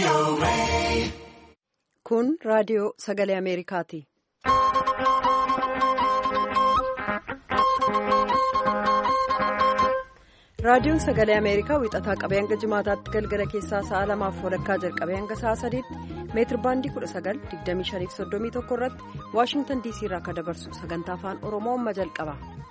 Kun raadiyoo sagalee Ameerikaati. Raadiyoon sagalee Ameerikaa wixataa qabee hanga jimaataatti galgala keessaa sa'a 2:00 jalqabee hanga sa'a 3:00 meetir baandii 19:25-31 irratti Waashingtan DC irraa akka dabarsu sagantaa afaan Oromoo amma jalqaba.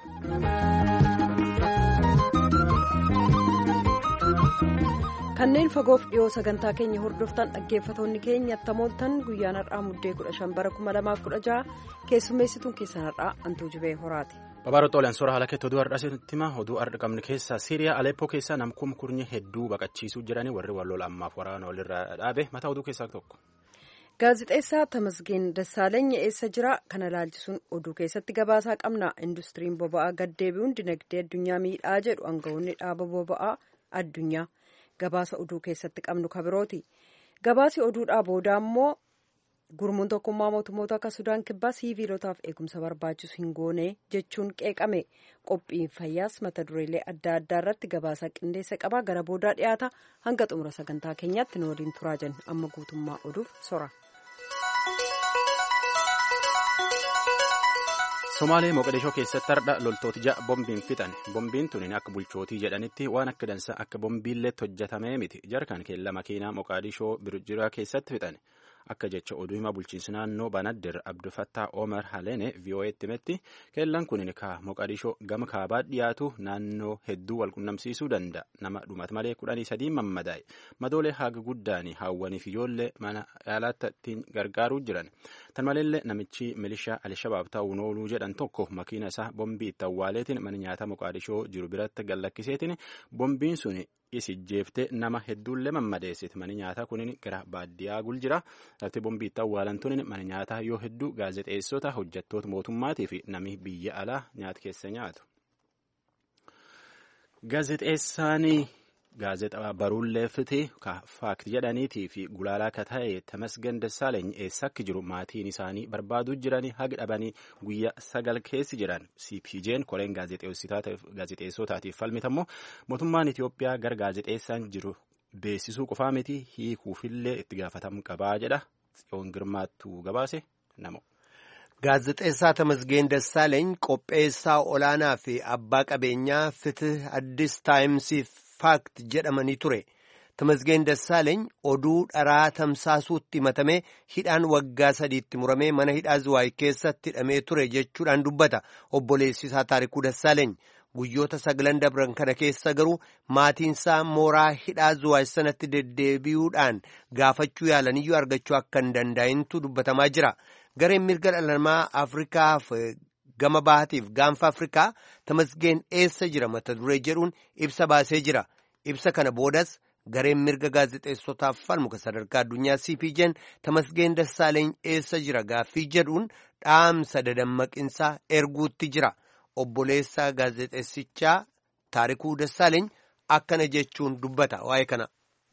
Kanneen fagoof dhiyoo sagantaa keenya hordoftan dhaggeeffatoonni keenya attamooltan guyyaan har'aa muddee 15 bara 2016 keessummeessituun keessan har'aa Antuu Jibee Horaati. Babaroota olan soora haala keetti oduu har'aa sittima oduu har'a qabne keessaa Siiriyaa Aleppoo keessaa namkum kurnye hedduu baqachiisuu jiranii warri wal ammaaf waraana walirraa dhaabe mataa oduu keessaa tokko. Gaazexeessaa Tamasgeen Dassaalany eessa jira kana ilaalchisuun oduu keessatti gabaasaa qabna. Industiriin boba'aa gaddeebi'uun dinagdee addunyaa miidhaa jedhu aangawoonni dhaaba boba'aa addunyaa gabaasa oduu keessatti qabnu kabirooti. Gabaasi oduudhaa booda immoo gurmuun tokkummaa mootummoota akka Sudaan kibbaa siviilotaaf eegumsa barbaachisu hin goone jechuun qeeqame. Qophiin fayyaas mata dureelee adda addaa irratti gabaasa qindeessa qaba gara boodaa dhiyaata hanga xumura sagantaa keenyaatti nu waliin turaa jenna amma guutummaa oduuf sora. Somaalee Moqodishoo keessatti har'a loltooti ja'a bombiin fixan. Bombiin tuniin akka bulchootii jedhanitti waan akka dansa akka bombiilleetti hojjetamee miti. Jarkaan keella makiinaa Moqodishoo Birjiraa keessatti fixan. Akka jecha oduu himaa bulchiinsa naannoo Banaadir Abdufattaa Omar Haleene VOA'tti himetti keellaan kun Moqodishoo gama kaabaa dhiyaatu naannoo hedduu wal qunnamsiisuu danda'a. Nama dhumat malee 13 mammadaa'e. Madoolee haga guddaan hawwaniif ijoollee mana yaalaatti ittiin gargaaruu jiran. Tan maleellee namichi milishaa Alshabaab ta'uun ooluu jedhan tokko makiina isaa bombii itti awwaaleetiin mana nyaataa Moqodishoo jiru biratti gallakkiseetiin bombiin sun isijjeeftee nama hedduullee mammadeessiti. Mani nyaataa kunin gara baadiyyaa jira. Lafti bombii itti awwaalan tunin mana nyaataa yoo hedduu gaazexeessota hojjettoota mootummaatii fi namni biyya alaa nyaata keessa nyaatu. Gaazexeessaanii gaazexaa baruullee fiti faakti jedhaniitii fi gulaalaa akka ta'e Tamasgeen Dassaalany eessa akka jiru maatiin isaanii barbaaduu jiranii haga dhabanii guyyaa 9 keessi jiran. CPJ'n koreen gaazexeessotaatiif falmitammoo mootummaan Itoophiyaa gara gaazexeessaan jiru beeksisuu qofaa miti hiikuufillee itti gaafatamu qabaa jedha. Tsiyoon Girmaattuu gabaase namo. Gaazexeessaa Tamasgeen Dassaalany qopheessaa olaanaa fi abbaa qabeenyaa Fitih Addis Taayimsiif faakti jedhamanii ture. Tamasgeen Dassaalany oduu dharaa tamsaasuutti himatamee hidhaan waggaa 3 muramee mana hidhaa Zuwaay keessatti hidhamee ture jechuudhaan dubbata obboleessi isaa Taarikuu Dassaalany. Guyyoota 9 dabran kana keessa garuu maatiinsaa mooraa hidhaa Zuwaay sanatti deddeebi'uudhaan gaafachuu yaalaniyyuu argachuu akka hin danda'intu dubbatamaa jira. Gareen mirga dhala namaa Afrikaaf gama bahaatiif gaanfa Afrikaa Tamasgeen eessa jira mata duree jedhuun ibsa baasee jira. Ibsa kana boodas gareen mirga gaazexeessotaaf falmu sadarkaa addunyaa CPJ'n Tamasgeen Dassaalany eessa jira gaaffii jedhuun dhaamsa dadammaqinsaa erguutti jira. Obboleessaa gaazexeessichaa Taarikuu Dassaalany akkana jechuun dubbata waa'ee kana.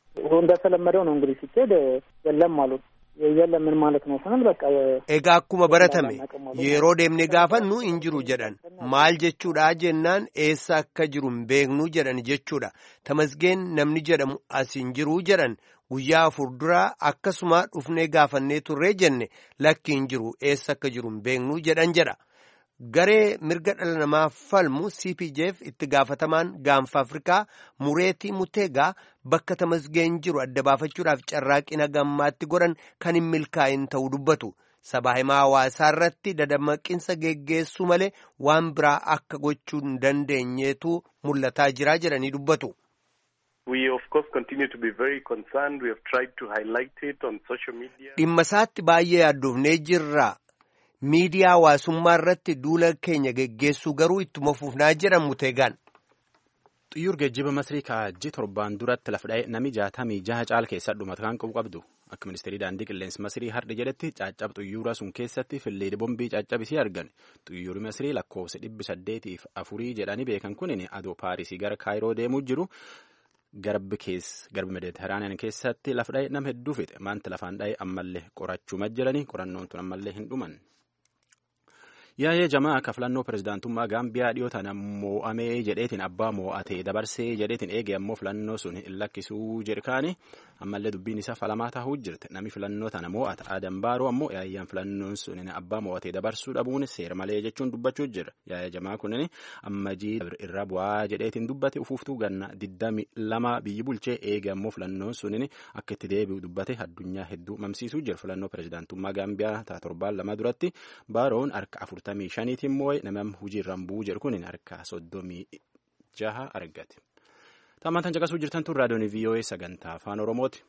እንደተለመደው ነው እንግዲህ ሲሄድ የለም አሉ የለም ምን ማለት ነው ሰነን በቃ egaa akkuma baratame yeroo deemne gaafannu hin jiru jedhan maal jechuudha jennaan eessa akka jiru hin beeknu jedhan jechuudha. Tamasgeen namni jedhamu as hin jiru jedhan guyyaa 4 dura akkasuma dhufnee gaafannee turree jenne lakki hin jiru eessa akka jiru hin beeknu jedhan jedha. Garee mirga dhala namaa falmu CPJ'f itti gaafatamaan gaanfa Afrikaa Mureetii Muteegaa bakka Tamasgeen jiru adda baafachuudhaaf carraaqina gammaatti godhan kan hin milkaa'in ta'uu dubbatu. Sabaa himaa hawaasaa irratti dadammaqinsa geggeessuu malee waan biraa akka gochuu hin dandeenyeetu mul'ataa jira jedhanii dubbatu. We of course continue to be very concerned. We have tried to highlight it on social media. Dhimma isaatti baay'ee yaaddoofnee jirra. Miidiyaa hawaasummaa irratti duula keenya geggeessuu garuu ittuma fufnaa jedhan Muteegaan. Xiyyuur geejjiba Masrii kaajjii 7 duratti lafa dha'e nami 66 caal keessa dhumate kan qabdu. Akka ministeerii daandii qilleensa Masrii har'a jedhetti caaccab xiyyuura sun keessatti fillee bombii caaccabisii argan. Xiyyuurri Masrii lakkoofsa 804 jedhanii beekan kunin adoo Paarisii gara Kaayiroo deemuu jiru. Garbi Mediteraaniyaan keessatti lafa dha'e nama hedduu fixe. Maanta lafaan dha'e ammallee qorachuu majjiranii qorannoon tun ammallee hin dhuman. Yaa'ee jamaa akka filannoo pirezidaantummaa Gaambiyaa dhiyootaan moo'amee jedheetiin abbaa moo'atee dabarsee jedheetiin eege ammoo filannoo sun hin lakkisuu jedhikaani ammallee dubbiin isaa falamaa taa'uu jirti namni filannoo tana mo'ata Adam Baaroo ammoo yaayyaan filannoon sun abbaa mo'atee dabarsuu dhabuun seera malee jechuun dubbachuu jira yaaya jamaa kunin ammajii irra bu'aa jedheetiin dubbate ufuuftuu ganna 22 biyyi bulchee eega ammoo filannoon sunin akka itti deebi'u dubbate addunyaa hedduu mamsiisuu jira filannoo pirezidaantummaa Gaambiyaa ta'a torbaan lama duratti Baaroon harka 45tiin moo'e nama hojiirraan bu'uu jedhu kunin harka 36 argate. Taamaantan caqasuu jirtan tun raadiyoon VOA sagantaa afaan Oromooti.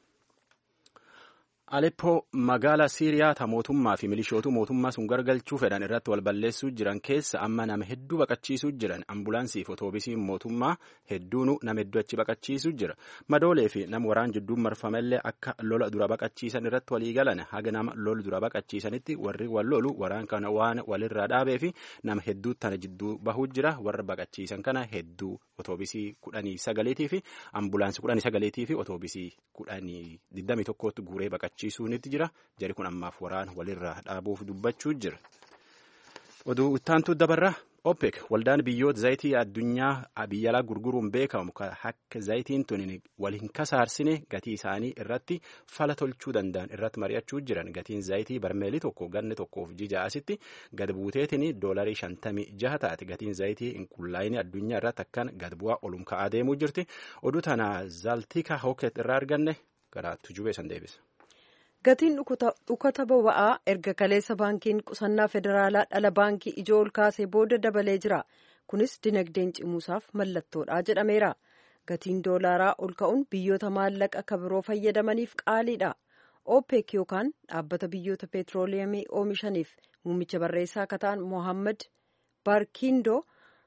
Aleppoo magaalaa Siiriyaa ta mootummaa fi milishootuu mootummaa sun gargalchuu fedhan irratti wal balleessuu jiran keessa amma nama hedduu baqachiisuu jiran ambulaansiif otoobisiin mootummaa hedduunu nama hedduu achi baqachiisuu jira. Madoolee fi nama waraan jidduun marfamellee akka lola dura baqachiisan irratti walii galan haga nama lola dura baqachiisanitti warri wal lolu waraan kana waan walirraa dhaabee fi nama hedduu tana jidduu bahuu jira warra baqachiisan kana hedduu otoobisii 19 fi ambulaansii 19 fi otoobisii 21tti guuree baqachiisuunitti jira jari kun ammaaf waraan walirraa dhaabuuf dubbachuu jira. Oduu ittaantu dabarra OPEC waldaan biyyoota zayitii addunyaa biyya alaa gurguruun beekamu akka zayitiin tun wal hin kasaarsine gatii isaanii irratti fala tolchuu danda'an irratti mari'achuu jiran gatiin zayitii barmeelii tokko ganne tokkoof jija'asitti gad buuteetiin doolarii 56 taate gatiin zayitii inqullaayinii addunyaa irratti akkan gad bu'aa olum ka'aa deemuu jirti oduu tana zaaltika hooket irraa arganne gara tujubee san deebisa. Gatiin dhukata boba'aa erga kaleessa baankiin qusannaa federaalaa dhala baankii ijoo ol kaasee booda dabalee jira. Kunis dinagdeen cimuusaaf mallattoodha jedhameera. Gatiin doolaaraa ol ka'uun biyyoota maallaqa kabiroo fayyadamaniif qaaliidha. OPEC yookaan dhaabbata biyyoota peetrooliyamii oomishaniif muummicha barreessaa akka ta'an Mohammad Barkindo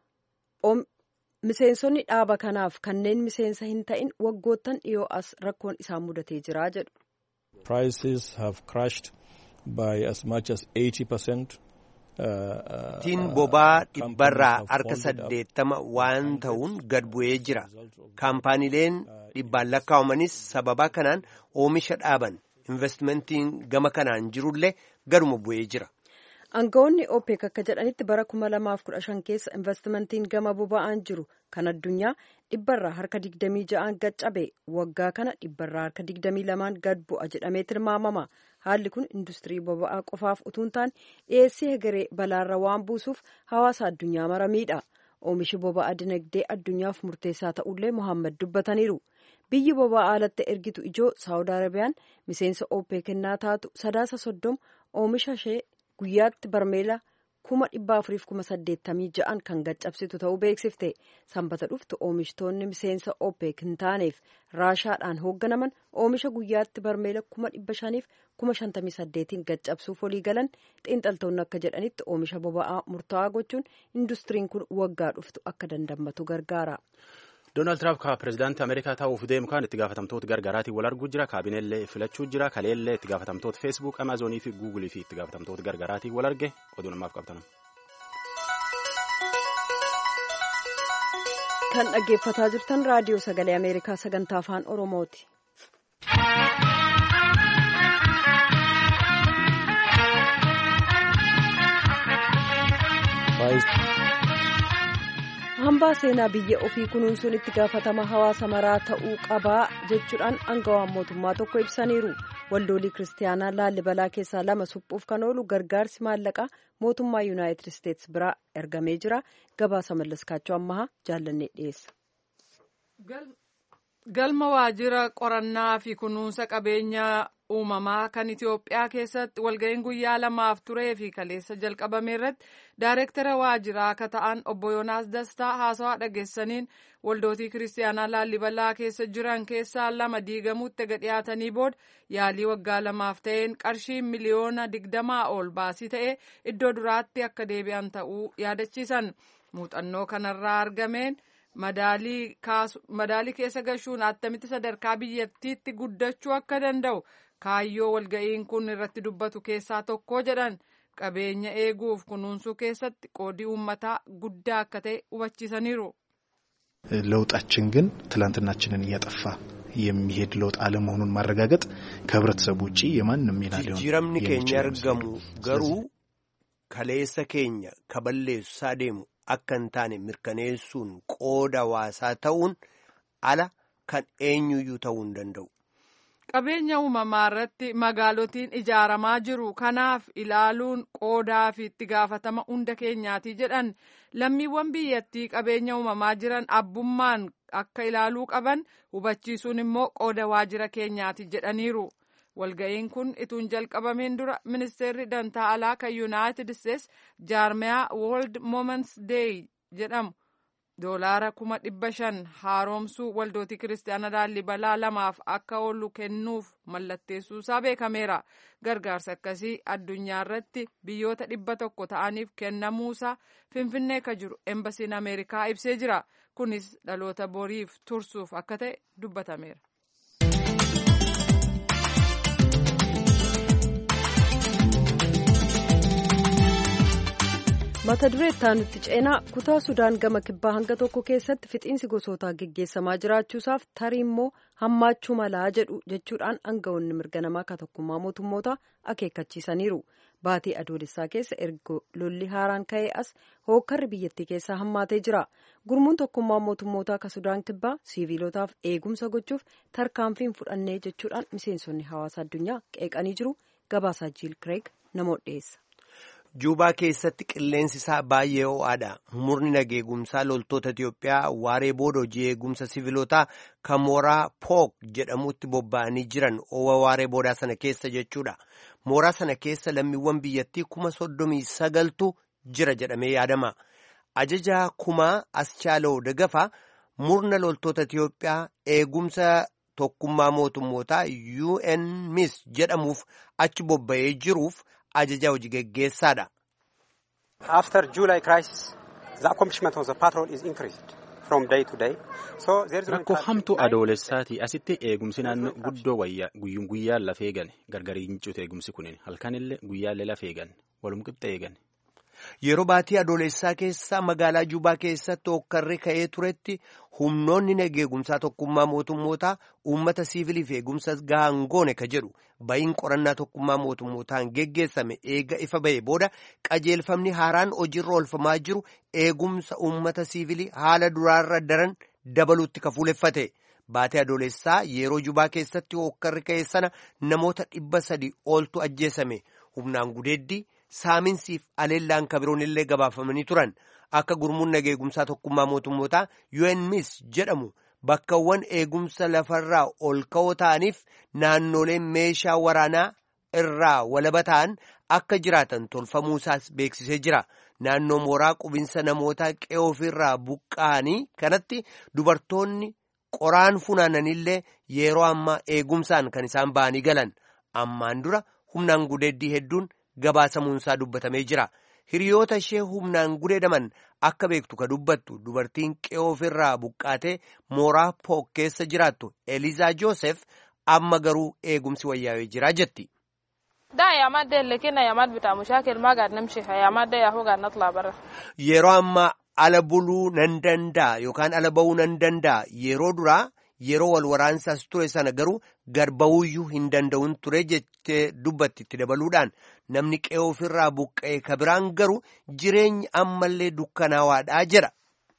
miseensonni dhaaba kanaaf kanneen miseensa hin ta'in waggoottan dhiyoo as rakkoon isaan mudatee jira jedhu. Prices have crashed by as much as 80%. Gatiin boba'aa dhibbarraa harka 80 waan ta'uun gad bu'ee jira. Kaampaaniileen dhibbaan lakkaa'amanis sababa kanaan oomisha dhaaban. Investmentiin gama kanaan jirullee gaduma bu'ee jira. Aangawoonni OPEC akka jedhanitti bara 2015 keessa investmentiin gama boba'aan jiru kan addunyaa dhibbarraa harka 26 gad cabe waggaa kana dhibbarraa harka 22 gad bu'a jedhamee tilmaamama. Haalli kun industirii boba'aa qofaaf utuu hin taane dhiyeessii hegeree balaarra waan buusuuf hawaasa addunyaa maramiidha. Oomishi boba'aa dinagdee addunyaaf murteessaa ta'ullee Mohaammed dubbataniiru. Biyyi boba'aa alatti ergitu ijoo Saawud Arabiyaan miseensa OPEC innaa taatu 30 oomisha ishee guyyaatti barmeela 486 kan gad-cabsitu ta'uu beeksifte. Sanbata dhuftu oomishtoonni miseensa OPEC hin taaneef Raashaadhaan hoogganaman oomisha guyyaatti barmeela 558 gad-cabsuuf walii galan. Xiinxaltoonni akka jedhanitti oomisha boba'aa murtaa'aa gochuun industiriin kun waggaa dhuftu akka dandammatu gargaara. Doonaald Tiraamp ka pirezidaantii Ameerikaa ta'uuf deemu kan itti gaafatamtoota gargaraatiin wal arguu jira. Kaabineellee filachuu jira. Kaleellee itti gaafatamtoota Facebook, Amaazonii fi Googulii fi itti gaafatamtoota gargaraatiin wal arge oduu namaaf qabatan. Kan dhaggeeffataa jirtan raadiyoo sagalee Ameerikaa sagantaa afaan Oromooti. Hambaa seenaa biyya ofii kunuunsuun itti gaafatama hawaasa maraa ta'uu qabaa jechuudhaan aangawaan mootummaa tokko ibsaniiru. Waldoolii kiristaanaa Laallibalaa keessaa 2 suphuuf kan oolu gargaarsi maallaqaa mootummaa Yuunaayitid Isteetsi biraa ergamee jira. Gabaasa Mallaskaachoo Ammahaa jaallannee dhiyeessa. Galma waajjira qorannaa fi kunuunsa qabeenyaa uumamaa kan Itoophiyaa keessatti walga'iin guyyaa 2 turee fi kaleessa jalqabame irratti daayireektara waajjiraa akka ta'an obbo Yoonaas Dastaa haasawaa dhageessaniin waldootii kiristaanaa Laallibalaa keessa jiran keessaa 2 diigamuutti ega dhiyaatanii booda yaalii waggaa 2 ta'een qarshii miliyoona 20 ol baasii ta'ee iddoo duraatti akka deebi'an ta'uu yaadachiisan. Muuxannoo kanarraa argameen madaalii keessa gashuun attamitti sadarkaa biyyattiitti guddachuu akka danda'u kaayyoo walga'iin kun irratti dubbatu keessaa tokko jedhan. Qabeenya eeguuf kunuunsuu keessatti qoodii uummataa guddaa akka ta'e hubachiisaniiru. ለውጣችን ግን ትላንትናችንን እያጠፋ የሚሄድ ለውጥ አለመሆኑን ማረጋገጥ ከህብረተሰቡ ውጪ የማንም ሚና ሊሆን ጅረምኒ ኬኛ ያርገሙ ገሩ ከሌሰ ኬኛ ከበሌሱ ሳዴሙ አከንታኔ ምርከኔሱን ቆዳ ዋሳ ተውን አላ ከን ኤኙዩ ተውን ደንደው qabeenya uumamaa irratti magaalotiin ijaaramaa jiru. Kanaaf ilaaluun qoodaa fi itti gaafatama hunda keenyaati jedhan. Lammiiwwan biyyattii qabeenya uumamaa jiran abbummaan akka ilaaluu qaban hubachiisuun immoo qooda waajjira keenyaati jedhaniiru. Walga'iin kun ituun jalqabameen dura ministeerri dantaa alaa kan Yuunaayitid Isteets jaarmiyaa World Moments Day jedhamu $500,000 haaromsuu waldootii kiristaanaa Laallibalaa 2 akka oolu kennuuf mallatteessuusaa beekameera. Gargaarsa akkasii addunyaa irratti biyyoota 100 ta'aniif kennamuusaa Finfinnee kan jiru Embasiin Ameerikaa ibsee jira. Kunis dhaloota boriif tursuuf akka ta'e dubbatameera. mata duree itti ceenaa kutaa Sudaan gama kibbaa hanga tokko keessatti fixiinsi gosootaa geggeessamaa jiraachuusaaf tarii immoo hammaachuu malaa jechuudhaan aangawoonni mirga namaa kan tokkummaa mootummootaa akeekkachiisaniiru. Baatii adoolessaa keessa erga lolli haaraan ka'ee as hookkarri biyyattii keessaa hammaatee jira. Gurmuun tokkummaa mootummootaa kan Sudaan kibbaa siviilotaaf eegumsa gochuuf tarkaanfiin fudhannee jechuudhaan miseensonni hawaasa addunyaa qeeqanii jiru. Gabaasaa Jiil Kireeg namoota dhiyeessa. Juubaa keessatti qilleensi isaa baay'ee ho'aadha. Murni nageegumsaa loltoota Itiyoophiyaa waaree booda hojii eegumsa siviilotaa kan mooraa Pook jedhamutti bobba'anii jiran owa waaree boodaa sana keessa jechuudha. Mooraa sana keessa lammiiwwan biyyattii 39,000tu jira jedhamee yaadama. Ajajaa kumaa Aschaaloo Dagafaa murna loltoota Itiyoophiyaa eegumsa tokkummaa mootummootaa UNMIS jedhamuuf achi bobba'ee jiruuf ajajaa hojii geggeessaadha. After July crisis, the accomplishment of the patrol is increased from day to day. So there is rakkoo hamtuu adoolessaati asitti eegumsi naannoo guddoo wayyaa guyyaan lafee eegan gargariin cuute eegumsi kunin halkanillee guyyaallee lafee eegan walum qixxee eegan. Yeroo baatii adoolessaa keessa magaalaa Juubaa keessatti hookkarri ka'ee turetti humnoonni nageegumsaa tokkummaa mootummootaa uummata siiviliif eegumsa gahaan goone ka jedhu ba'iin qorannaa tokkummaa mootummootaan geggeessame eega ifa ba'e booda qajeelfamni haaraan hojiirra oolfamaa jiru eegumsa uummata siivilii haala duraarra daran dabaluutti ka fuuleffate. Baatii adoolessaa yeroo Juubaa keessatti hookkarri ka'e sana namoota 300 oltu ajjeesame. Humnaan gudeeddii saaminsiif aleellaan kabiroon illee gabaafamanii turan. Akka gurmuun nageegumsaa tokkummaa mootummootaa UNMIS jedhamu bakkawwan eegumsa lafarraa ol ka'oo ta'aniif naannoleen meeshaa waraanaa irraa walaba ta'an akka jiraatan tolfamuusaas beeksisee jira. Naannoo mooraa qubinsa namootaa qe'ee ofirraa buqqa'anii kanatti dubartoonni qoraan funaananillee yeroo ammaa eegumsaan kan isaan ba'anii galan. Ammaan dura humnaan gudeeddii hedduun gabaasamuunsaa dubbatamee jira. Hiriyoota ishee humnaan gudeedaman akka beektu ka dubbattu dubartiin qe'ee ofirraa buqqaatee mooraa Pook keessa jiraattu Elizaa Joosef amma garuu eegumsi wayyaa'ee jira jetti. Yeroo ammaa ala buluu nan danda'a yookaan ala ba'uu nan danda'a. Yeroo duraa yeroo wal waraansaas ture sana garuu garba'uuyyuu hin danda'uun ture jettee dubbatti itti dabaluudhaan namni qe'ee ofirraa buqqa'e ka biraan garuu jireenyi ammallee dukkanaawaadhaa jira.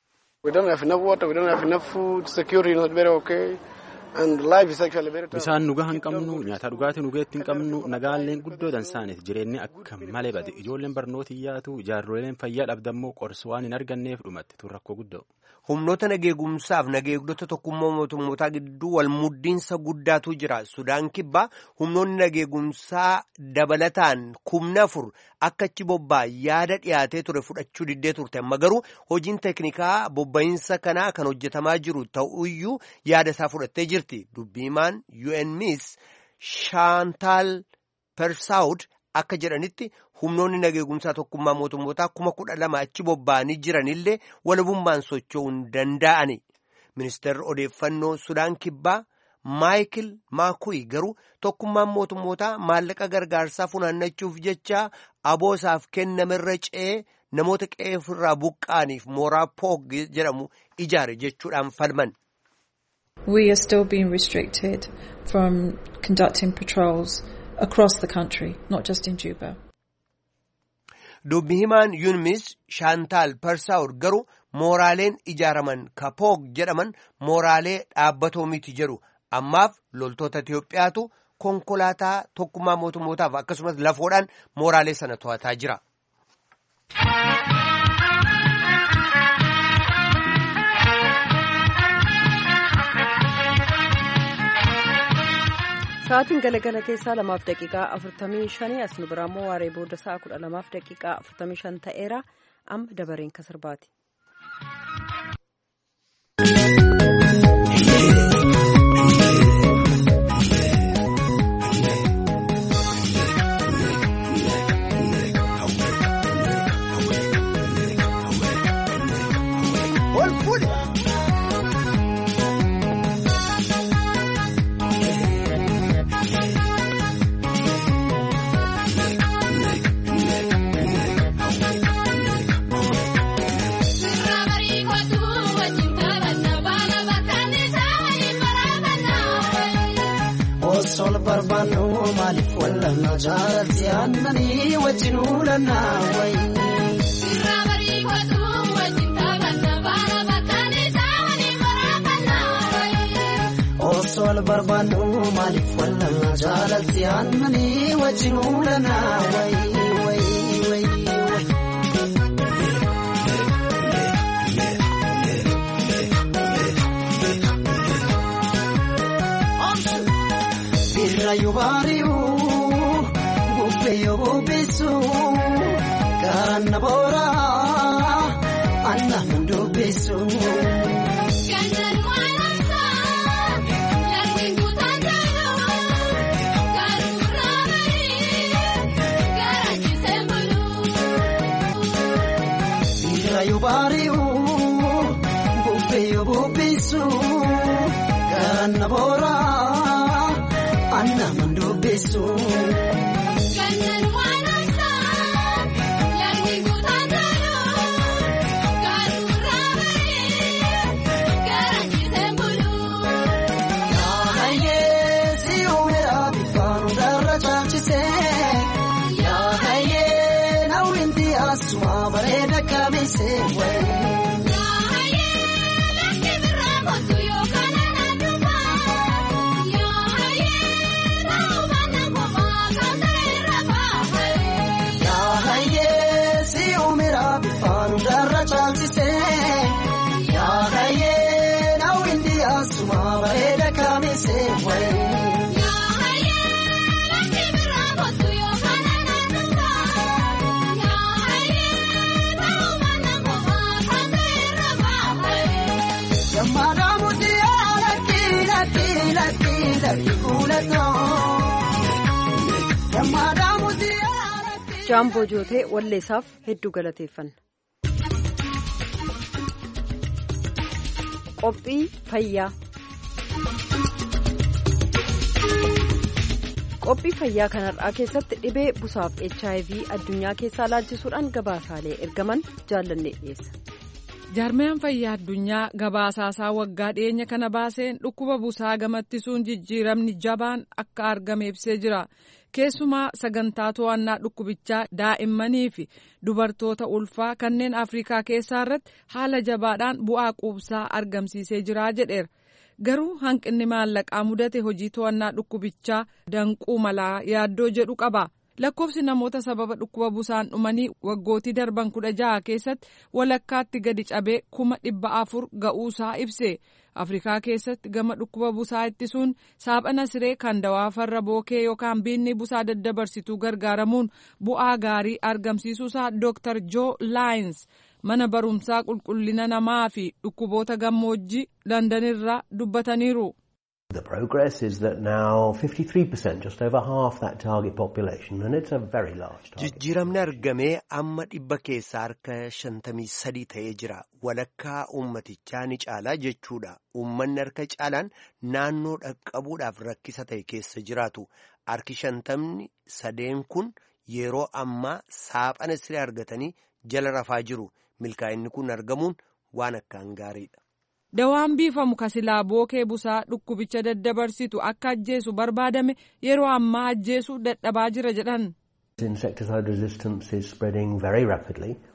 Bisaan nugaa hin qabnu nyaata dhugaatii nugeetti hin qabnu nagaalleen guddoo dansaaniif jireenyi akka malee bade ijoolleen barnootii yaatu jaarroleen fayyaa dhabdammoo qorsi waan hin arganneef dhumatti tun rakkoo guddoo. Humnoota nageegumsaaf nageegdota tokkummaa mootummootaa gidduu wal muddiinsa guddaatu jira. Sudaan kibbaa humnoonni nageegumsaa dabalataan 4,000 akka achi bobba'aa yaada dhiyaatee ture fudhachuu diddee turte. Amma garuu hojiin teeknikaa bobba'iinsa kanaa kan hojjetamaa jiru ta'uyyuu yaada isaa fudhattee jirti. Dubbiimaan UNMIS Shaantaal Persaawud akka jedhanitti humnoonni nageegumsaa tokkummaa mootummootaa 12,000 achi bobba'anii jiranillee walabummaan socho'uu hin danda'ani. Ministeerri odeeffannoo Sudaan kibbaa Maayikil Maakuyi garuu tokkummaan mootummootaa maallaqa gargaarsaa funaannachuuf jecha aboosaaf kennamerra ce'ee namoota qe'ee ofirraa buqqa'aniif mooraa Pook jedhamu ijaare jechuudhaan falman. We are still being restricted from conducting patrols across the country, not just in Juba. Dubbi himaan UNMIS Shaantaal Persaawud garuu mooraaleen ijaaraman ka Pook jedhaman mooraalee dhaabbatoo miti jedhu Ammaaf loltoota Itiyoophiyaatu konkolaataa tokkummaa mootummootaaf akkasumas lafoodhaan mooraalee sana to'ataa jira. Sa'aatiin galgala keessaa 2:45 as nu biraa immoo waaree booda sa'a 12:45 ta'eera. Amma dabareen kan sirbaati. Sol barbanu malif wala najarati annani wajinulana way Sirabari kwatu wajintabana bana bakani sawani marabana way Sol barbanu malif wala najarati annani wajinulana way Yubariu, Bupeyo Bubisu, Karanabora, Anna Mundu Bisu. Yubariu, Bupeyo Bubisu, Karanabora. Anna Mundu Bisu Kanyan Wanasa Yangi Gutandaro Karuramari Karanji Sembulu Ya Haye Siumera Bifanu Darra Chachise Ya Haye Nawinti Aswa Bareda Kamise Ya Haye Laki Biramotu Yokana Naduba Jaamboo Jootee walleessaaf hedduu galateeffanna. Qophii fayyaa. Qophii fayyaa kanarraa keessatti dhibee busaaf HIV addunyaa keessaa laalchisuudhaan gabaasaalee ergaman jaallannee dhiyeessa. Jaarmiyaan fayyaa addunyaa gabaasaasaa waggaa dhiyeenya kana baaseen dhukkuba busaa gamattiisuun jijjiiramni jabaan akka argame ibsee jira. Keessumaa sagantaa to'annaa dhukkubichaa daa'immanii fi dubartoota ulfaa kanneen Afrikaa keessaa irratti haala jabaadhaan bu'aa quubsaa argamsiisee jira jedheera. Garuu hanqinni maallaqaa mudate hojii to'annaa dhukkubichaa danquu malaa yaaddoo jedhu qaba. Lakkoofsi namoota sababa dhukkuba busaan dhumanii waggootii darban 16 keessatti walakkaatti gadi cabee 400,000 ga'uusaa ibse. Afrikaa keessatti gama dhukkuba busaa ittisuun saaphana siree kan dawaa farra bookee yookaan biinni busaa daddabarsituu gargaaramuun bu'aa gaarii argamsiisuusaa Dr. Joe Lyons mana barumsaa qulqullina namaa fi dhukkuboota gammoojjii Landanirraa dubbataniiru. The progress is that now 53%, just over half that target population, and it's a very large target. Jijjiiramni argamee amma dhibba keessaa harka 53 ta'ee jira. Walakkaa uummatichaa ni caalaa jechuudha. Uummanni harka caalaan naannoo dhaqqabuudhaaf rakkisa ta'e keessa jiraatu. Harki 53 kun yeroo ammaa saaphana siree argatanii jala rafaa jiru. Milkaa'inni kun argamuun waan akkaan gaariidha. Dawaan biifamu kasilaa bookee busaa dhukkubicha daddabarsitu akka ajjeesu barbaadame yeroo ammaa ajjeesu dadhabaa jira jedhan. Insecticide resistance is spreading very rapidly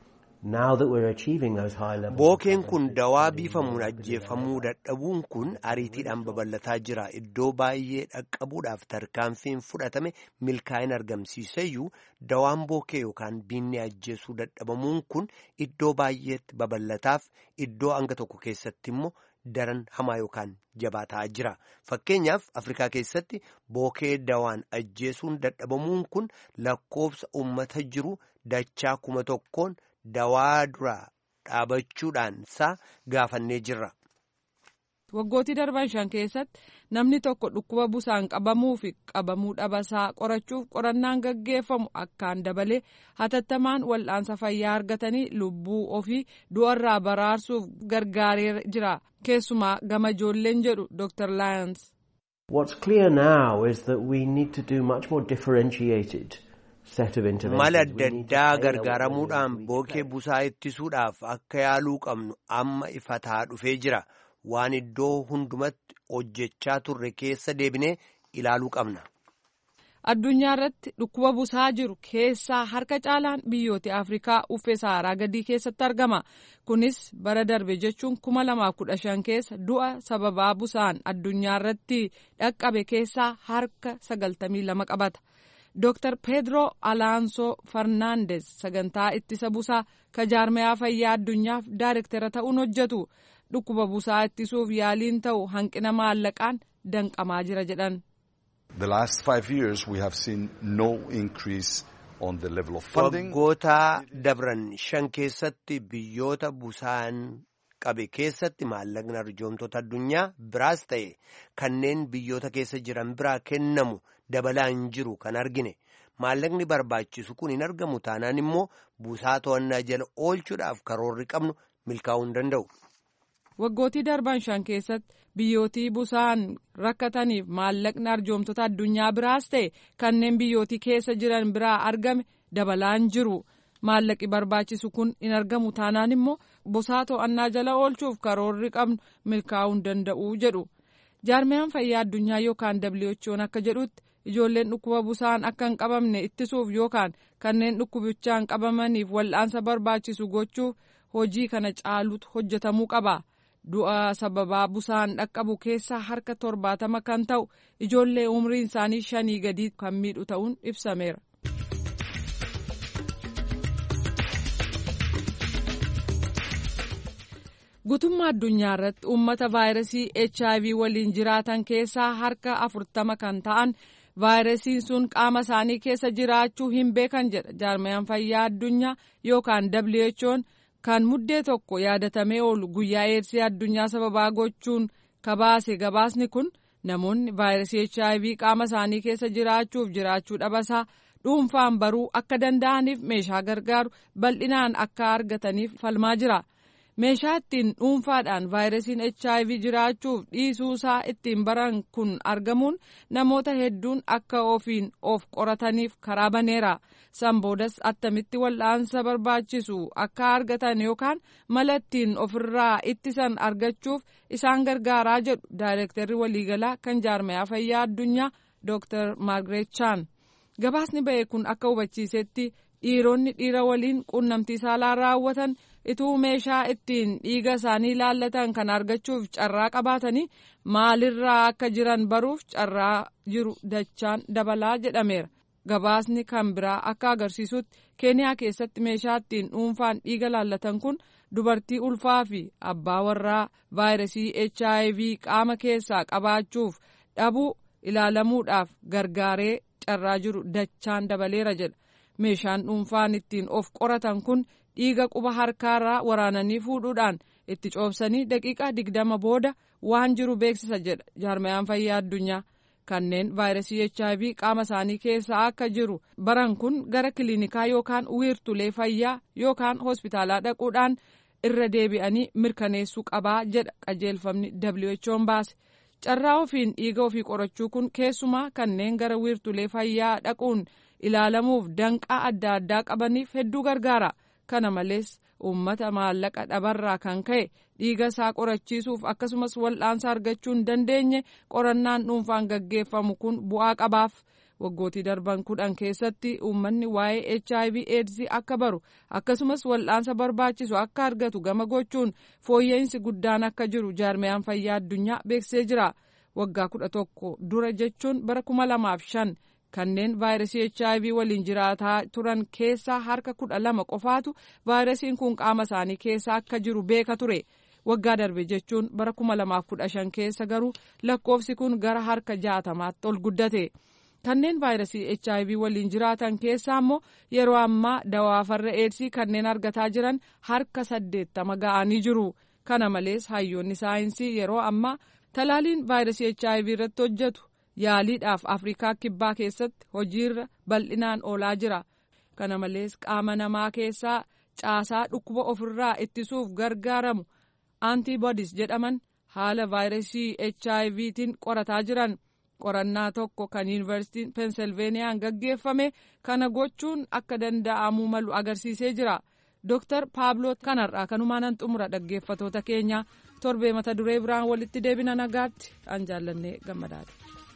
Now that we're achieving those high levels. Bookeen kun dawaa biifamuun ajjeefamuu dadhabuun kun ariitiidhaan babal'ataa jira. Iddoo baay'ee dhaqqabuudhaaf tarkaanfiin fudhatame milkaa'ina argamsiiseyyuu dawaan bookee yookaan biinni ajjeesuu dadhabamuun kun iddoo baay'eetti babal'ataaf iddoo hanga tokko keessatti immoo daran hamaa yookaan jabaa ta'aa jira. Fakkeenyaaf Afrikaa keessatti bookee dawaan ajjeesuun dadhabamuun kun lakkoofsa uummata jiru dachaa 1,000 dawaa duraa dhaabachuudhaan isaa gaafannee jirra. Waggootii darban 5 keessatti namni tokko dhukkuba busaan qabamuu fi qabamuu dhabasaa qorachuuf qorannaan gaggeeffamu akkaan dabalee hatattamaan wal'aansa fayyaa argatanii lubbuu ofii du'arraa baraarsuuf gargaaree jira. Keessumaa gama ijoolleen jedhu Dr. Lyons. What's clear now is that we need to do much more differentiated mala adda addaa gargaaramuudhaan bookee busaa ittisuudhaaf akka yaaluu qabnu amma ifataa dhufee jira. Waan iddoo hundumatti hojjechaa turre keessa deebinee ilaaluu qabna. Addunyaa irratti dhukkuba busaa jiru keessaa harka caalaan biyyoota Afrikaa uffee Saaraa gadii keessatti argama. Kunis bara darbe jechuun 2015 keessa du'a sababaa busaan addunyaa irratti dhaqqabe keessaa harka 92 qabata. Dr. Pedro Alonso Fernandez sagantaa ittisa busaa ka jaarmayaa fayyaa addunyaaf daayirektara ta'uun hojjetu. Dhukkuba busaa ittisuuf yaaliin ta'u hanqina maallaqaan danqamaa jira jedhan. The last 5 years we have seen no increase on the level of funding. Waggoota dabran 5 keessatti biyyoota busaan qabe keessatti maallaqni arjoomtoota addunyaa biraas ta'e kanneen biyyoota keessa jiran biraa kennamu dabalaa hin jiru kan argine. Maallaqni barbaachisu kun hin argamu taanaan immoo busaa to'annaa jala oolchuudhaaf karoorri qabnu milkaa'uu hin danda'u. Waggootii darban 5 keessatti biyyootii busaan rakkataniif maallaqni arjoomtoota addunyaa biraas ta'e kanneen biyyootii keessa jiran biraa argame dabalaa hin jiru. Maallaqi barbaachisu kun hin argamu taanaan immoo busaa to'annaa jala oolchuuf karoorri qabnu milkaa'uu hin danda'u jedhu. Jaarmayaan fayyaa addunyaa yookaan WHO'n akka jedhutti ijoolleen dhukkuba busaan akka hin qabamne ittisuuf yookaan kanneen dhukkubichaan qabamaniif wal'aansa barbaachisu gochuuf hojii kana caalutu hojjetamuu qaba. Du'a sababaa busaan dhaqqabu keessaa harka 70 kan ta'u ijoollee umriin isaanii 5 gadii kan miidhu ta'uun ibsameera. Guutummaa addunyaa irratti uummata vaayirasii HIV waliin jiraatan keessaa harka 40 kan ta'an vaayirasiin sun qaama isaanii keessa jiraachuu hin beekan jedha jaarmayaan fayyaa addunyaa yookaan WHO'n. Kan muddee tokko yaadatamee oolu guyyaa eedsii addunyaa sababaa gochuun kabaase gabaasni kun namoonni vaayirasii HIV qaama isaanii keessa jiraachuuf jiraachuu dhabasaa dhuunfaan baruu akka danda'aniif meeshaa gargaaru bal'inaan akka argataniif falmaa jira. Meeshaa ittiin dhuunfaadhaan vaayirasiin HIV jiraachuuf dhiisuusaa ittiin baran kun argamuun namoota hedduun akka ofiin of qorataniif karaa baneera. San boodas attamitti wal'aansa barbaachisu akka argatan yookaan mala ittiin ofirraa ittisan argachuuf isaan gargaaraa jedhu daayirektarri waliigalaa kan jaarmayaa fayyaa addunyaa Dr. Margaret Chan. Gabaasni ba'e kun akka hubachiisetti dhiironni dhiira waliin quunnamtii saalaa raawwatan ituu meeshaa ittiin dhiiga isaanii laallatan kan argachuuf carraa qabaatanii maalirraa akka jiran baruuf carraa jiru dachaan dabalaa jedhameera. Gabaasni kan biraa akka agarsiisutti Keeniyaa keessatti meeshaa ittiin dhuunfaan dhiiga laallatan kun dubartii ulfaa fi abbaa warraa vaayirasii HIV qaama keessaa qabaachuuf dhabuu ilaalamuudhaaf gargaaree carraa jiru dachaan dabaleera jedha. Meeshaan dhuunfaan ittiin of qoratan kun dhiiga quba harkaarraa waraananii fuudhuudhaan itti coobsanii daqiiqaa 20 booda waan jiru beeksisa jedha jaarmayaan fayyaa addunyaa. Kanneen vaayirasii HIV qaama isaanii keessa akka jiru baran kun gara kiliinikaa yookaan wiirtulee fayyaa yookaan hospitaalaa dhaquudhaan irra deebi'anii mirkaneessuu qabaa jedha qajeelfamni WHO'n baase. Carraa ofiin dhiiga ofii qorachuu kun keessumaa kanneen gara wiirtulee fayyaa dhaquun ilaalamuuf danqaa adda addaa qabaniif hedduu gargaara. Kana malees uummata maallaqa dhabarraa kan ka'e dhiiga isaa qorachiisuuf akkasumas wal'aansa argachuu hin dandeenye qorannaan dhuunfaan gaggeeffamu kun bu'aa qabaaf. waggootii darban 10 keessatti uummanni waa'ee HIV AIDS akka baru akkasumas wal'aansa barbaachisu akka argatu gama gochuun fooyya'insi guddaan akka jiru jaarmiyaan fayyaa addunyaa beeksisee jira. Waggaa 11 dura jechuun bara 2005 kanneen vaayirasii HIV waliin jiraataa turan keessaa harka 12 qofaatu vaayirasiin kun qaama isaanii keessa akka jiru beeka ture. Waggaa darbe jechuun bara 2015 keessa garuu lakkoofsi kun gara harka 60tti ol guddate. Kanneen vaayirasii HIV waliin jiraatan keessaa immoo yeroo ammaa dawaa farra eedsii kanneen argataa jiran harka 80 ga'anii jiru. Kana malees hayyoonni saayinsii yeroo ammaa talaaliin vaayirasii HIV irratti hojjetu yaaliidhaaf Afrikaa kibbaa keessatti hojiirra bal'inaan oolaa jira. Kana malees qaama namaa keessaa caasaa dhukkuba ofirraa ittisuuf gargaaramu antibodies jedhaman haala vaayirasii HIVtiin qorataa jiran. Qorannaa tokko kan yuunivarsiitiin Pensilveeniyaan gaggeeffame kana gochuun akka danda'amuu malu agarsiisee jira. Dr. Pablo kanarraa kanumaan xumura dhaggeeffatoota keenya torbee mata duree biraan walitti deebina nagaatti an jaallannee gammadaadha.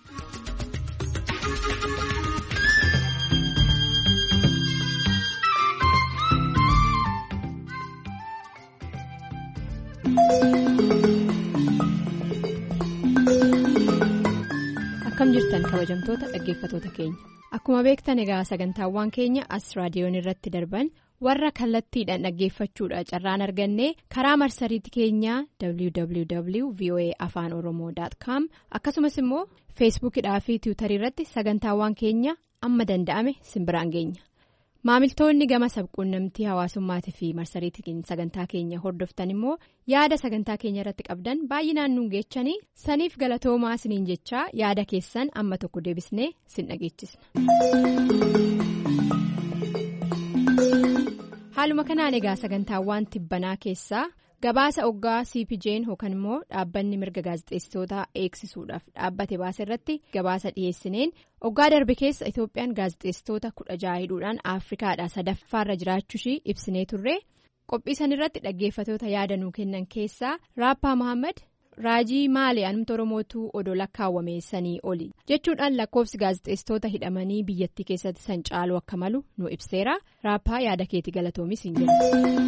Akkam jirtan kabajamtoota dhaggeeffatoota keenya. Akkuma beektan egaa sagantaawwan keenya as raadiyoon irratti darban warra kallattiidhaan dhaggeeffachuudha carraan arganne karaa marsariitii keenyaa www.voaafaanoroomoo.com akkasumas immoo feesbuukidhaa fi tiwutarii irratti sagantaawwan keenya amma danda'ame simbiraan geenya. Maamiltoonni gama sabquunnamtii hawaasummaatii fi marsariitiin sagantaa keenya hordoftan immoo yaada sagantaa keenya irratti qabdan baay'inaan nuun geechanii saniif galatoomaa isiniin jechaa yaada keessan amma tokko deebisnee sin dhageechisna. Haaluma kanaan egaa sagantaawwan tibbanaa keessaa gabaasa oggaa CPJ'n yookaan immoo dhaabbanni mirga gaazexeessitootaa eegsisuudhaaf dhaabbate baase irratti gabaasa dhiyeessineen oggaa darbe keessa Itoophiyaan gaazexeessitoota 16 hidhuudhaan Afrikaadhaa sadaffaarra jiraachuushii ibsinee turre qophii san irratti dhaggeeffatoota yaada nuu kennan keessaa Raappaa Mohaammed raajii maali anumta Oromootu odoo lakkaawwame sanii oli jechuudhaan lakkoofsi gaazexeessitoota hidhamanii biyyattii keessatti san caaluu akka malu nu ibseera. Raappaa yaada keetii galatoomis hin jennu.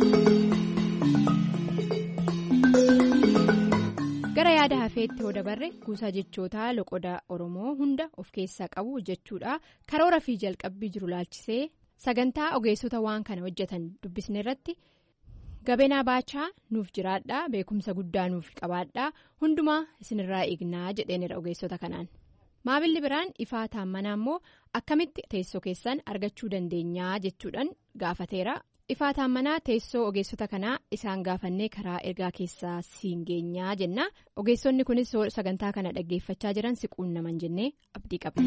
Gara yaada hafeetti hoo dabarre kuusaa jechootaa loqoda Oromoo hunda of keessaa qabu jechuudha. Karoora fi jalqabbii jiru laalchisee sagantaa ogeessota waan kana hojjetan dubbisne irratti Gabeenaa Baachaa nuuf jiraadhaa beekumsa guddaa nuuf qabaadhaa hundumaa isinirraa eegnaa jedheenira ogeessota kanaan. Maamilli biraan Ifaa Taammanaa immoo akkamitti teessoo keessan argachuu dandeenyaa jechuudhaan gaafateera. Ifaa Taammanaa teessoo ogeessota kanaa isaan gaafannee karaa ergaa keessaa siin geenyaa jenna. Ogeessonni kunis sagantaa kana dhaggeeffachaa jiran siquunnaman jennee abdii qabna.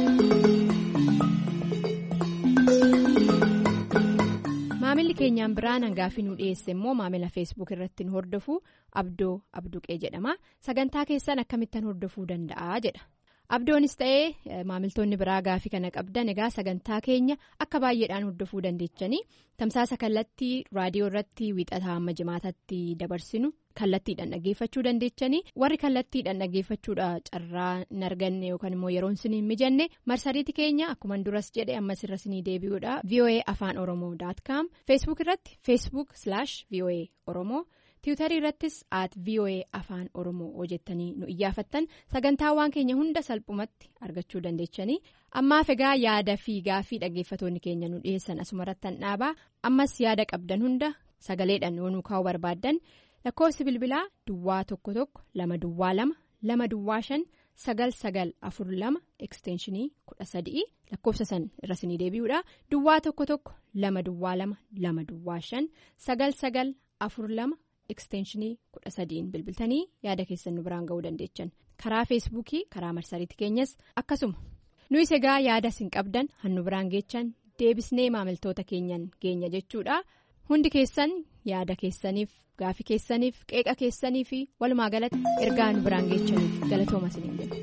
Maamilli keenyaan biraan hangaafii nu dhiyeesse immoo maamila feesbuuk irratti nu hordofu Abdoo Abduqee jedhama. Sagantaa keessan akkamittan hordofuu danda'a jedha. Abdoonis ta'ee maamiltoonni biraa gaafii kana qabdan egaa sagantaa keenya akka baay'eedhaan hordofuu dandeechanii tamsaasa kallattii raadiyoo irratti wiixataa hamma jimaatatti dabarsinu kallattiidhaan dhaggeeffachuu dandeechanii warri kallattiidhaan dhaggeeffachuudha carraa hin arganne yookaan immoo yeroon isin hin mijanne marsariitii keenya akkuma duras jedhe ammas irra isinii deebi'uudha voaafaanoroomoo.com feesbuuk irratti facebook/voa oromoo. tiwutarii irrattis @voa afaan oromoo hojjettanii nu iyyaafattan sagantaawwan keenya hunda salphumatti argachuu dandeechanii ammaaf egaa yaada fi gaafii dhaggeeffatoonni keenya nu dhiyeessan asumarrattan dhaabaa ammas yaada qabdan hunda sagaleedhaan nu kaa'uu barbaaddan lakkoofsi bilbilaa duwwaa 11 222 225 9942 ekstenshinii 13 lakkoofsa san irra isinii deebi'uudha duwwaa 11 222 225 9942 ekstenshinii 13 bilbiltanii yaada keessan nu biraan ga'uu dandeechan karaa feesbuukii karaa marsariitii keenyas akkasuma nuyis egaa yaada isin qabdan hannu biraan geechan deebisnee maamiltoota keenyan geenya jechuudha hundi keessan yaada keessaniif gaafii keessaniif qeeqa keessanii fi walumaa galatti ergaa nu biraan geechaniif galatooma isiniin jenna.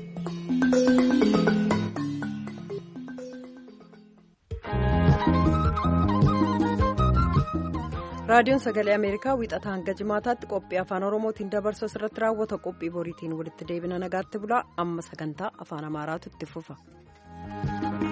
raadiyoon sagalee ameerikaa wiixataa hanga jimaataatti qophii afaan oromootiin dabarsu irratti raawwata qophii boriitiin walitti deebina nagaatti bulaa amma sagantaa afaan amaaraatu itti fufa.